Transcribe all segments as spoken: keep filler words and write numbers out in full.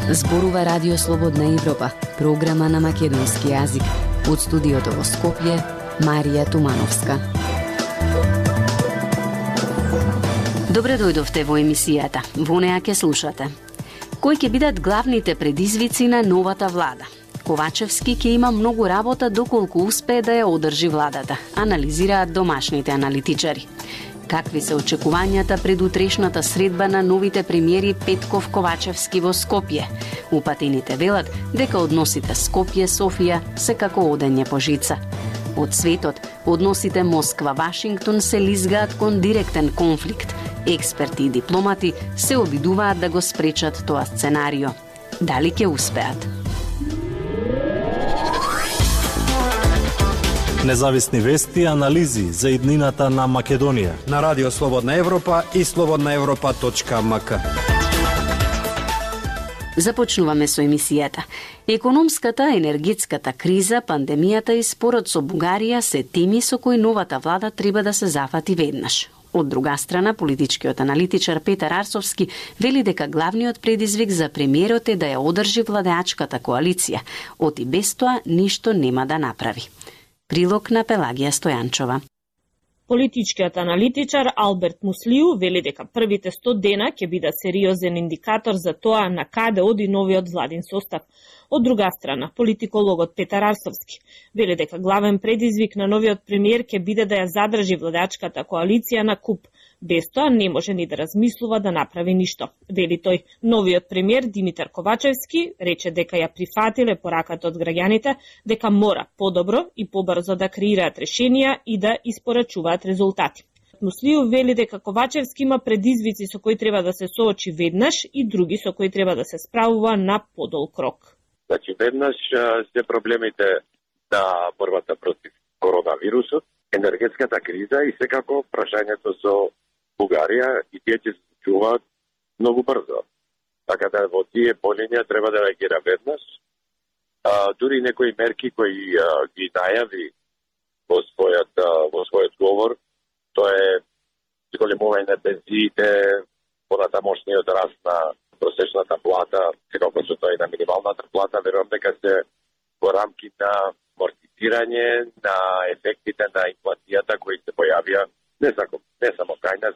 Зборува Радио Слободна Европа, програма на македонски јазик. Од студиото во Скопје, Марија Тумановска. Добре дојдовте во емисијата. Во неа ќе слушате. Кои ќе бидат главните предизвици на новата влада? Ковачевски ќе има многу работа доколку успее да ја одржи владата, анализираат домашните аналитичари. Какви се очекувањата пред утрешната средба на новите премиери Петков Ковачевски во Скопје? Упатените велат дека односите Скопје-Софија се како одење по жица. Од светот, односите Москва-Вашингтон се лизгаат кон директен конфликт. Експерти и дипломати се обидуваат да го спречат тоа сценарио. Дали ќе успеат? Независни вести и анализи за иднината на Македонија на Радио Слободна Европа и слободна европа точка ем ка. Започнуваме со емисијата. Економската, енергетската криза, пандемијата и спорот со Бугарија се теми со кои новата влада треба да се зафати веднаш. Од друга страна, политичкиот аналитичар Петар Арсовски вели дека главниот предизвик за премиерот е да ја одржи владеачката коалиција. Од и без тоа ништо нема да направи. Прилог на Пелагија Стојанчова. Политичкиот аналитичар Алберт Муслиу вели дека првите сто дена ќе бидат сериозен индикатор за тоа на каде оди новиот владин состав. Од друга страна, политикологот Петар Арсовски вели дека главен предизвик на новиот премиер ќе биде да ја задржи владачката коалиција на куп. Без тоа не може ни да размислува да направи ништо. Вели тој, новиот премиер Димитар Ковачевски рече дека ја прифатиле пораката од граѓаните, дека мора подобро и побрзо да креираат решенија и да испорачуваат резултати. Муслиу вели дека Ковачевски има предизвици со кои треба да се соочи веднаш и други со кои треба да се справува на подол крок. Значи, веднаш се проблемите на борбата против коронавирусот, енергетската криза и секако прашањето со Бугарија и тие ќе се случуваат многу брзо. Така да во тие полиња треба да реагира веднаш. А, дури некои мерки кои а, ги најави во својот, а, во својот говор, тоа е зголемување на пензиите, понатамошниот раст на просечната плата, секако со тоа и на минималната плата, верувам дека се во рамки на амортизирање на ефектите на инфлацијата кои се појавија не само не само кај нас,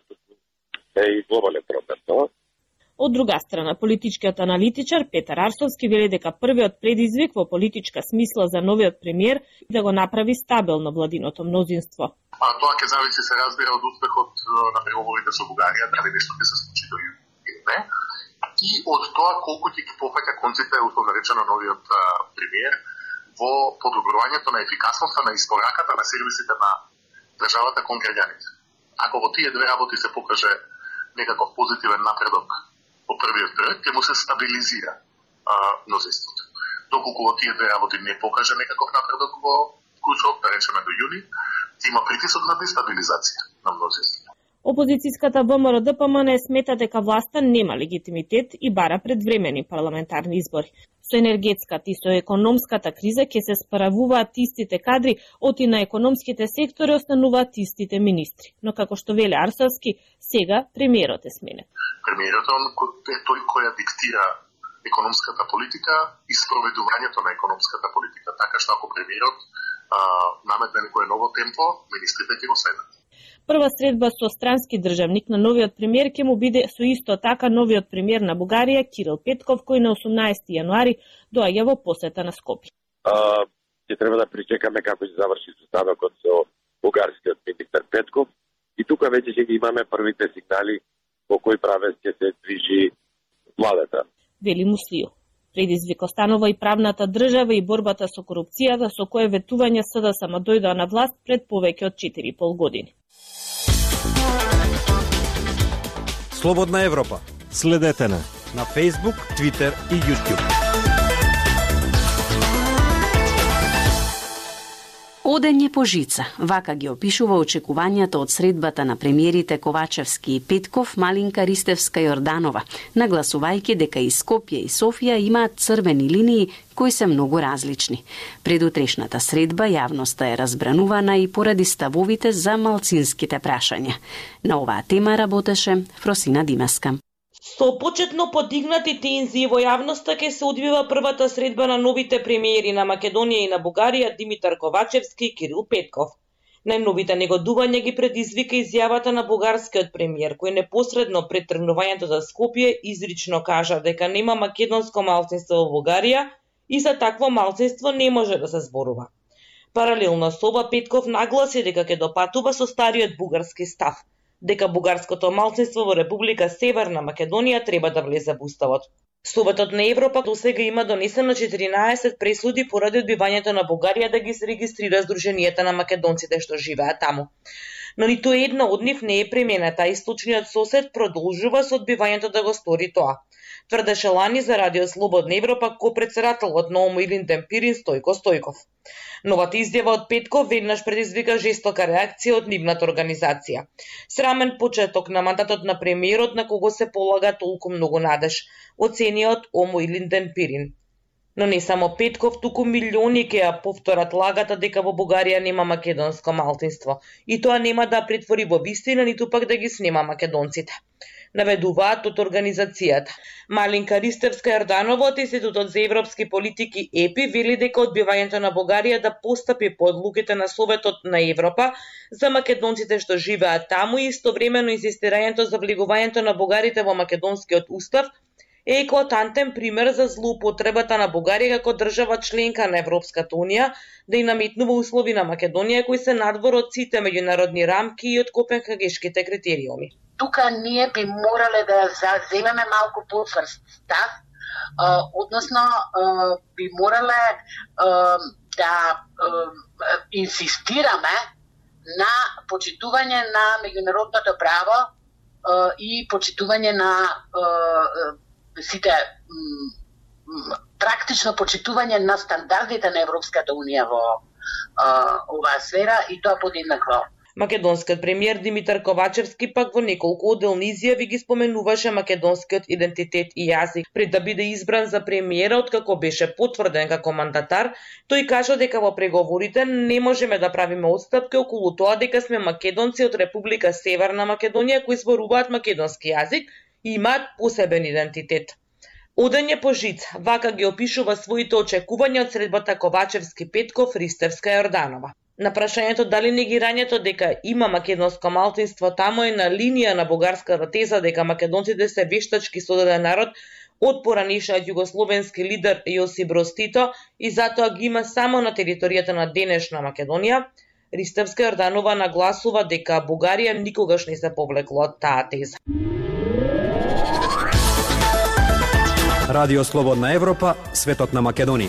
е и глобален проблем, тоа. Од друга страна, политичкиот аналитичар Петар Арсовски вели дека првиот предизвик во политичка смисла за новиот премиер е да го направи стабилно владиното мнозинство. А тоа ќе зависи, се разбира, од успехот на преговорите со Бугарија, дали нешто ќе се случи или не, и од тоа колку ќе ги пофаќа конците, условно речено, новиот премиер во подобрувањето на ефикасноста на испораката на сервисите на државата кон граѓаните. Ако во тие две работи се покаже некаков позитивен напредок по првиот проект, ќе му се стабилизира а, мнозинството. Доколку во тие две работи не покаже некаков напредок во кусок, да речеме до јуни, има притисок на дестабилизација на мнозинството. Опозицијската ВМРО-ДПМН смета дека власта нема легитимитет и бара предвремени парламентарни избори. Со енергетската и со економската криза ќе се справуваат истите кадри, оти на економските сектори остануваат истите министри. Но како што веле Арсовски, сега премиерот е сменет. Премиерот е тој кој ја диктира економската политика и спроведувањето на економската политика. Така што ако премиерот а, наметне некое ново темпо, министрите ќе го следат. Прва средба со странски државник на новиот премиер ќе му биде со исто така новиот премиер на Бугарија Кирил Петков, кој на осумнаесети јануари доаѓа во посета на Скопје. А, ќе треба да причекаме како ќе заврши состанокот со бугарскиот министер Петков и тука веќе ќе ги имаме првите сигнали во кој правец ќе се движи владата. Вели Муслиу. Предизвик останува и правната држава и борбата со корупцијата, со кое ветување СДСМ дојдоа на власт пред повеќе од четири и пол години. Слободна Европа. Следете на на Facebook, Twitter и YouTube. Одење по жица, вака ги опишува очекувањата од средбата на премиерите Ковачевски и Петков, Малинка Ристевска-Јорданова, нагласувајќи дека и Скопје и Софија имаат црвени линии кои се многу различни. Пред утрешната средба јавноста е разбранувана и поради ставовите за малцинските прашања. На оваа тема работеше Фросина Димеска. Со почетно подигнати тензии во јавноста ќе се одвива првата средба на новите премиери на Македонија и на Бугарија Димитар Ковачевски и Кирил Петков. Најновите негодување ги предизвика изјавата на бугарскиот премиер, кој непосредно пред тргнувањето за Скопје изрично кажа дека нема македонско малцинство во Бугарија и за такво малцинство не може да се зборува. Паралелно со ова Петков нагласи дека ќе допатува со стариот бугарски став, дека бугарското малцинство во Република Северна Македонија треба да влезе во уставот. Советот на Европа досега има донесено четиринаесет пресуди поради одбивањето на Бугарија да ги се регистрира Сдруженијата на македонците што живеат таму. Но ниту една од нив не е применета, а источниот сосед продолжува со одбивањето да го стори тоа. Тврдеше лани за Радио Слободна Европа ко-председателот на Омо Илинден Пирин Стојко Стојков. Новата изјава од Петков веднаш предизвика жестока реакција од нивната организација. Срамен почеток на мандатот на премиерот на кого се полага толку многу надеж, оцениот Омо Илинден Пирин. Но не само Петков, туку милиони ќе ја повторат лагата дека во Бугарија нема македонско малцинство и тоа нема да претвори во вистина, ниту пак да ги снема македонците. Наведуваат од организацијата. Малинка Ристевска-Јорданова од Институтот за европски политики ЕПИ вели дека одбивањето на Бугарија да постапи по одлуките на Советот на Европа за македонците што живеат таму и истовремено инсистирањето за влегувањето на бугарите во македонскиот устав е еклатантен пример за злоупотребата на Бугарија како држава членка на Европската унија да и наметнува услови на Македонија кои се надвор од сите меѓународни рамки и од копенхагешките критериуми. Тука ние би морале да заземеме малку потврст став, односно би морале да инсистираме на почитување на меѓународното право и почитување на сите практично почитување на стандардите на Европската унија во оваа сфера и тоа подеднакво. Македонскиот премиер Димитар Ковачевски пак во неколку одделни изјави ги споменуваше македонскиот идентитет и јазик. Пред да биде избран за премиера, откако беше потврден како мандатар, тој кажа дека во преговорите не можеме да правиме отстапки околу тоа дека сме македонци од Република Северна Македонија кои зборуваат македонски јазик и имаат посебен идентитет. Одење по жиц, вака ги опишува своите очекувања од средбата Ковачевски-Петков Ристевска-Јорданова. На прашањето дали негирањето дека има македонско малцинство тамо е на линија на бугарската теза дека македонците се вештачки содеден народ од поранишниот југословенски лидер Јосип Броз Тито и затоа ги има само на територијата на денешна Македонија, Ристевска-Јорданова нагласува дека Бугарија никогаш не се повлекла од таа теза. Радио Слободна Европа, светот на Македонија.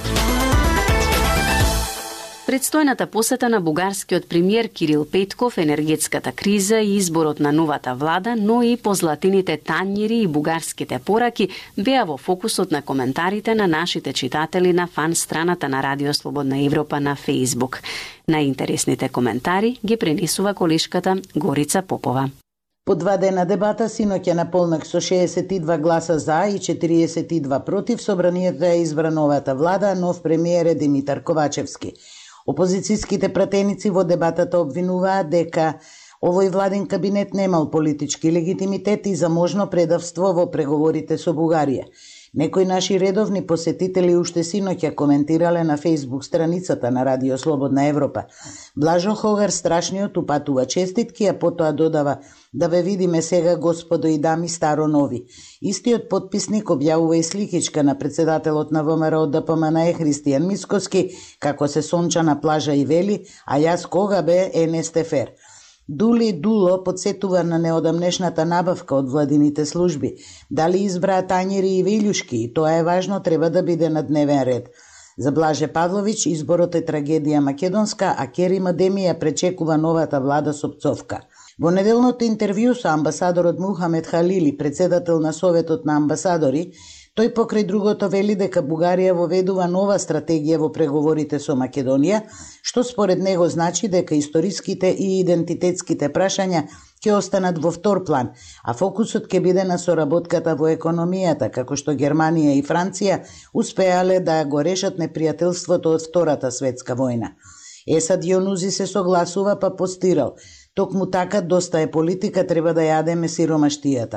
Предстојната посета на бугарскиот премиер Кирил Петков, енергетската криза и изборот на новата влада, но и позлатените танјири и бугарските пораки беа во фокусот на коментарите на нашите читатели на фан страната на Радио Слободна Европа на Facebook. Најинтересните коментари ги пренесува колешката Горица Попова. По два дена дебата синоќа на полнак со шеесет и два гласа за и четириесет и два против, собранието е избра новата влада, нов премиер е Димитар Ковачевски. Опозицијските пратеници во дебатата обвинуваат дека овој владин кабинет немал политички легитимитет и за можно предавство во преговорите со Бугарија. Некои наши редовни посетители уште синоќа коментирале на Facebook страницата на Радио Слободна Европа. Блажо Хогар страшниот упатува честитки, а потоа додава: да ве видиме сега, господо и дами, старо нови. Истиот потписник објавува и сликичка на председателот на ВМРО ДПМН Христијан Мицкоски како се сонча на плажа и вели: а јас кога бе е не сте фер. Дули Дуло подсетува на неодамнешната набавка од владините служби. Дали избраа тањери и велјушки, и тоа е важно, треба да биде на дневен ред. За Блаже Павлович изборот е трагедија македонска, а Керим Адемија пречекува новата влада со пцовка. Во неделното интервју со амбасадорот Мухамед Халили, председател на Советот на амбасадори, тој покрај другото вели дека Бугарија воведува нова стратегија во преговорите со Македонија, што според него значи дека историските и идентитетските прашања ќе останат во втор план, а фокусот ќе биде на соработката во економијата, како што Германија и Франција успеале да го решат непријателството од Втората светска војна. Есад Јонузи се согласува, па постирал: токму така доста е политика, треба да јадеме сиромаштијата.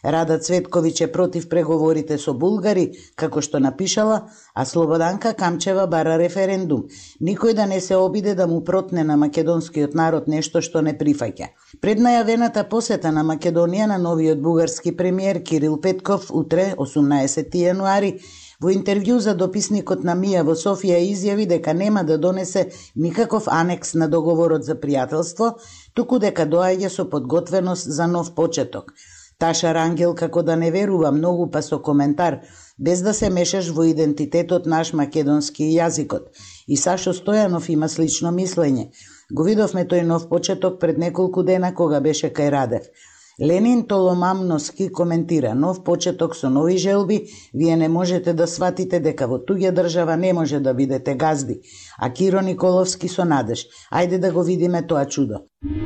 Рада Цветковиќ е против преговорите со булгари, како што напишала, а Слободанка Камчева бара референдум. Никој да не се обиде да му протне на македонскиот народ нешто што не прифаќа. Пред најавената посета на Македонија на новиот бугарски премиер Кирил Петков утре, осумнаесети јануари, во интервју за дописникот на Мија во Софија изјави дека нема да донесе никаков анекс на договорот за пријателство, туку дека доаѓа со подготвеност за нов почеток. Таша Рангел како да не верува многу па со коментар, без да се мешаш во идентитетот наш македонски јазикот. И Сашо Стојанов има слично мислење. Го видовме тој нов почеток пред неколку дена кога беше кај Радев. Ленин Толомамноски коментира: нов почеток со нови желби, вие не можете да сватите дека во туѓа држава не може да бидете газди. А Киро Николовски со надеж: ајде да го видиме тоа чудо.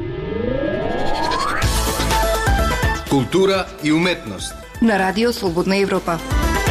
Култура и уметност на Радио Слободна Европа.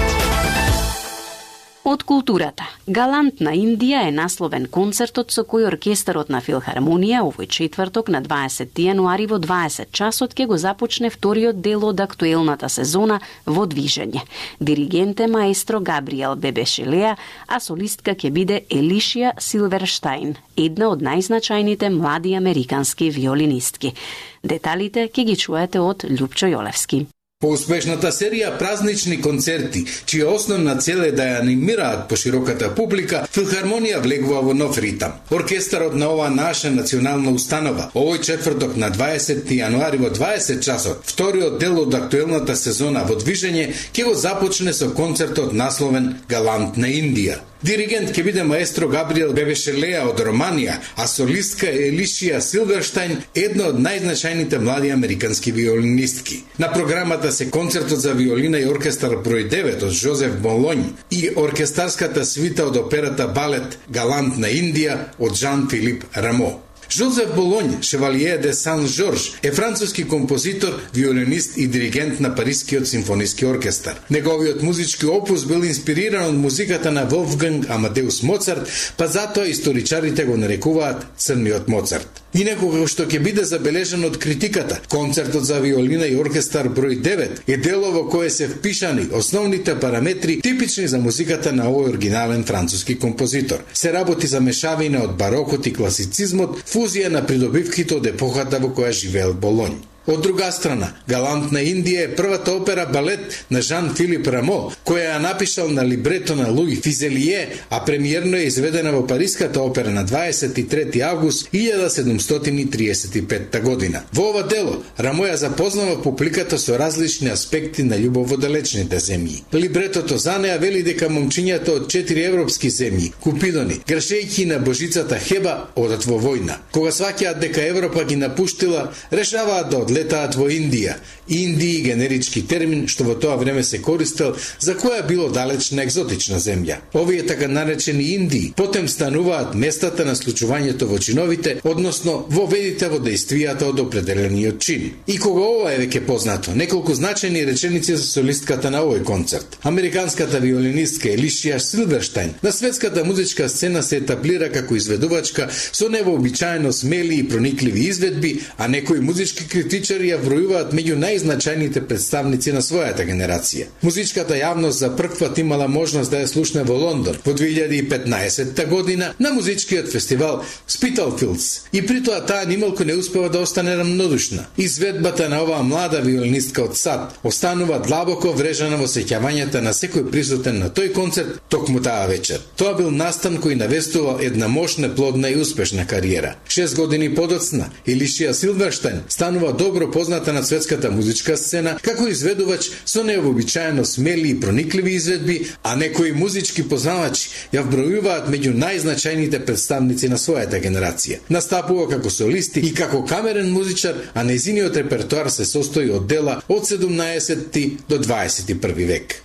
Од културата. Галантна Индија е насловен концертот со кој оркестарот на Филхармонија овој четврток на дваесети јануари во дваесет часот ќе го започне вториот дел од актуелната сезона Во движење. Диригент е маестро Габриел Бебешелеа, а солистка ќе биде Елишија Силверштајн, една од најзначајните млади американски виолинистки. Деталите ќе ги чуете од Љупчо Јолевски. По успешната серија празнични концерти, чија основна цел е да ја анимираат пошироката публика, Филхармонија влегува во нов ритам. Оркестарот на оваа наша национална установа, овој четврток на дваесети јануари во дваесет часот, вториот дел од актуелната сезона Во движење, ќе го започне со концертот насловен Галантна Индија. Диригент ќе биде маестро Габриел Бебешелеа од Романија, а солистка Елишија Силверштајн, една од најзначајните млади американски виолинистки. На програмата се концертот за виолина и оркестар број девет од Жозеф Болонј и оркестарската свита од операта балет Галантна Индија од Жан Филип Рамо. Жозеф Болонј, шевалие де Сан Жорж, е француски композитор, виолинист и диригент на Парискиот симфониски оркестар. Неговиот музички опус бил инспириран од музиката на Волфганг Амадеус Моцарт, па затоа историчарите го нарекуваат Црниот Моцарт. Инаку како што ќе биде забележан од критиката, концертот за виолина и оркестар број девет е дело во кое се впишани основните параметри типични за музиката на овој оригинален француски композитор. Се работи за мешавина од барокот и класицизмот, фузија на придобивките од епохата во која живеел Болонј. Од друга страна, Галантна Индија е првата опера балет на Жан Филип Рамо, која ја напишал на либрето на Луи Физелие, а премиерно е изведена во Париската опера на дваесет и трети август илјада седумстотини триесет и петта година. Во ова дело, Рамо ја запознава публиката со различни аспекти на љубов во далечните земји. Либретото за неа вели дека момчињата од четири европски земји, Купидони, грашејќи на божицата Хеба, одат во војна. Кога сваќаат дека Европа ги напуштила, решаваат да летаат во Индија. Индии генерички термин што во тоа време се користел за која било далечна екзотична земја. Овие така наречени Индии потем стануваат местата на случувањето во чиновите, односно воведите во дејствијата од определениот чин. И кога ова е веќе познато, неколку значајни реченици за солистката на овој концерт. Американската виолинистка Елишија Силверштајн на светската музичка сцена се етаблира како изведувачка со невообичаено смели и проникливи изведби, а некои музички критичари ја вројуваат меѓу најзначајните представници на својата генерација. Музичката јавност за прв пат имала можност да ја слушне во Лондон во две илјади и петнаесетта година на музичкиот фестивал Спиталфилдс. И при тоа таа нималку не успева да остане рамнодушна. Изведбата на оваа млада виолинистка од САД останува длабоко врежана во сеќавањата на секој присутен на тој концерт токму таа вечер. Тоа бил настан кој навестува една мощна, плодна и успешна кариера. Шест години подоцна, Елишија Силверштајн станува добро позната на светската музичка сцена како изведувач со необичаено смели и проникливи изведби, а некои музички познавачи ја вбројуваат меѓу најзначајните представници на својата генерација. Настапува како солисти и како камерен музичар, а нејзиниот репертоар се состои од дела од седумнаесетти до дваесет и први век.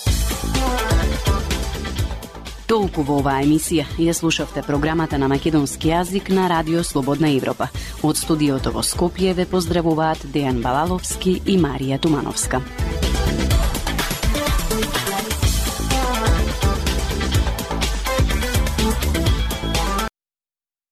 Толку во оваа емисија ја слушавте програмата на македонски јазик на Радио Слободна Европа. Од студиото во Скопје ве поздравуваат Дејан Балаловски и Марија Тумановска.